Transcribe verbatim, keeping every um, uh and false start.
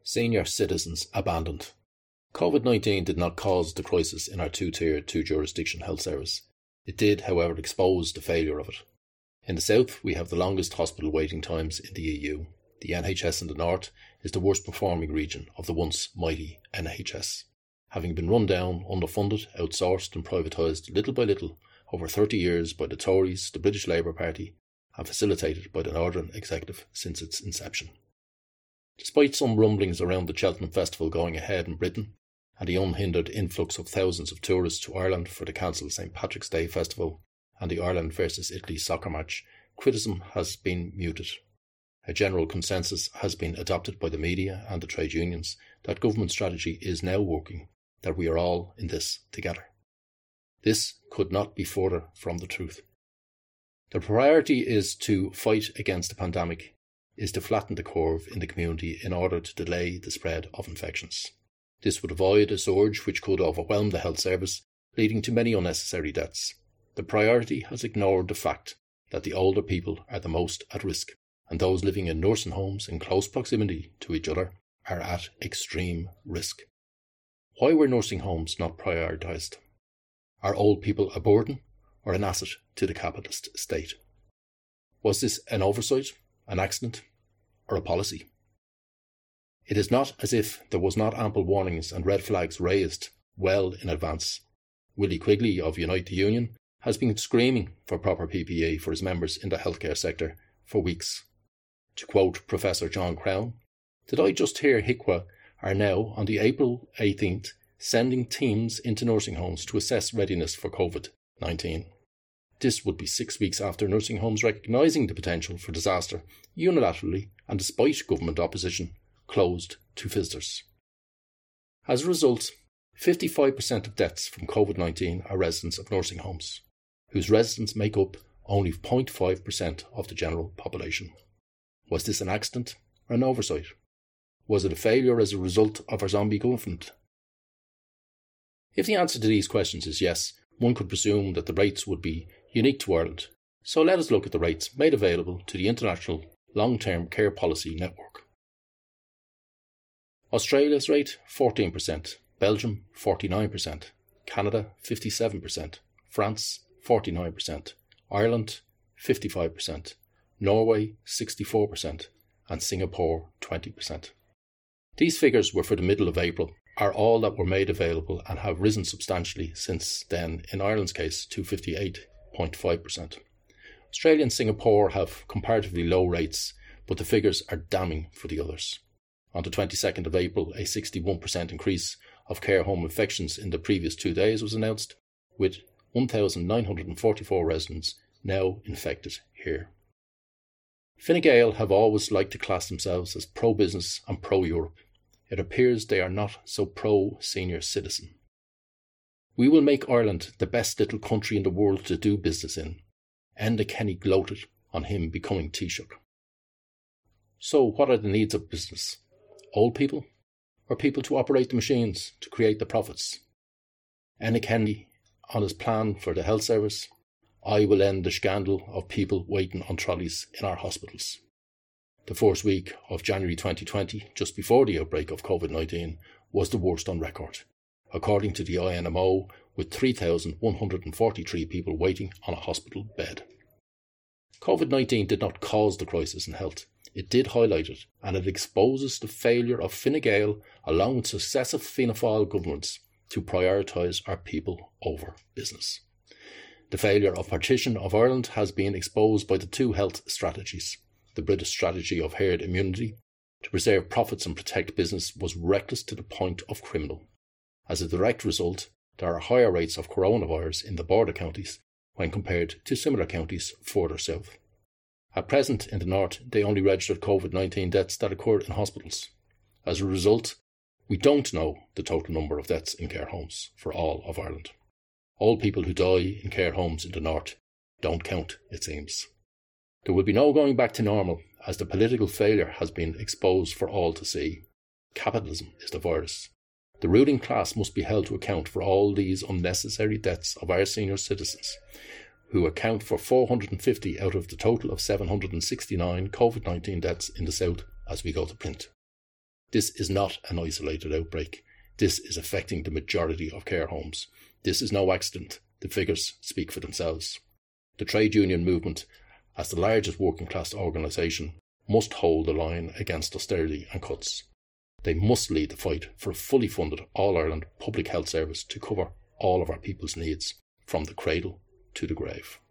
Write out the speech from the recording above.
Senior citizens abandoned. COVID nineteen did not cause the crisis in our two-tier, two-jurisdiction health service. It did, however, expose the failure of it. In the south, we have the longest hospital waiting times in the E U. The N H S in the north is the worst performing region of the once mighty N H S, having been run down, underfunded, outsourced and privatised little by little over thirty years by the Tories, the British Labour Party, and facilitated by the Northern Executive since its inception. Despite some rumblings around the Cheltenham Festival going ahead in Britain, and the unhindered influx of thousands of tourists to Ireland for the cancelled Saint Patrick's Day Festival and the Ireland versus Italy soccer match, criticism has been muted. A general consensus has been adopted by the media and the trade unions that government strategy is now working, that we are all in this together. This could not be further from the truth. The priority is to fight against the pandemic, is to flatten the curve in the community in order to delay the spread of infections. This would avoid a surge which could overwhelm the health service, leading to many unnecessary deaths. The priority has ignored the fact that the older people are the most at risk, and those living in nursing homes in close proximity to each other are at extreme risk. Why were nursing homes not prioritised? Are old people a burden or an asset to the capitalist state? Was this an oversight, an accident, or a policy? It is not as if there was not ample warnings and red flags raised well in advance. Willie Quigley of Unite the Union has been screaming for proper P P E for his members in the healthcare sector for weeks. To quote Professor John Crown, "Did I just hear H I C W A are now, on the April eighteenth, sending teams into nursing homes to assess readiness for COVID nineteen. This would be six weeks after nursing homes recognising the potential for disaster, unilaterally and despite government opposition, closed to visitors. As a result, fifty-five percent of deaths from COVID nineteen are residents of nursing homes, whose residents make up only zero point five percent of the general population. Was this an accident or an oversight? Was it a failure as a result of our zombie government? If the answer to these questions is yes, one could presume that the rates would be unique to Ireland. So let us look at the rates made available to the International Long-Term Care Policy Network. Australia's rate, fourteen percent, Belgium, forty-nine percent, Canada, fifty-seven percent, France, forty-nine percent, Ireland, fifty-five percent, Norway, sixty-four percent, and Singapore, twenty percent. These figures were for the middle of April, are all that were made available and have risen substantially since then, in Ireland's case, to fifty-eight point five percent. Australia and Singapore have comparatively low rates, but the figures are damning for the others. On the twenty-second of April, a sixty-one percent increase of care home infections in the previous two days was announced, with one thousand nine hundred forty-four residents now infected here. Fine Gael have always liked to class themselves as pro-business and pro-Europe. It appears they are not so pro-senior citizen. "We will make Ireland the best little country in the world to do business in," Enda Kenny gloated on him becoming Taoiseach. So what are the needs of business? Old people? Or people to operate the machines, to create the profits? Enda Kenny, on his plan for the health service, "I will end the scandal of people waiting on trolleys in our hospitals." The first week of January twenty twenty, just before the outbreak of COVID nineteen, was the worst on record, according to the I N M O, with three thousand one hundred forty-three people waiting on a hospital bed. COVID nineteen did not cause the crisis in health. It did highlight it, and it exposes the failure of Fine Gael, along with successive Fianna Fáil governments, to prioritise our people over business. The failure of partition of Ireland has been exposed by the two health strategies. The British strategy of herd immunity, to preserve profits and protect business, was reckless to the point of criminal. As a direct result, there are higher rates of coronavirus in the border counties when compared to similar counties further south. At present, in the north, they only registered COVID nineteen deaths that occurred in hospitals. As a result, we don't know the total number of deaths in care homes for all of Ireland. All people who die in care homes in the north don't count, it seems. There will be no going back to normal, as the political failure has been exposed for all to see. Capitalism is the virus. The ruling class must be held to account for all these unnecessary deaths of our senior citizens, who account for four hundred fifty out of the total of seven hundred sixty-nine COVID nineteen deaths in the south as we go to print. This is not an isolated outbreak. This is affecting the majority of care homes. This is no accident. The figures speak for themselves. The trade union movement, as the largest working class organisation, must hold the line against austerity and cuts. They must lead the fight for a fully funded All-Ireland public health service to cover all of our people's needs, from the cradle to the grave.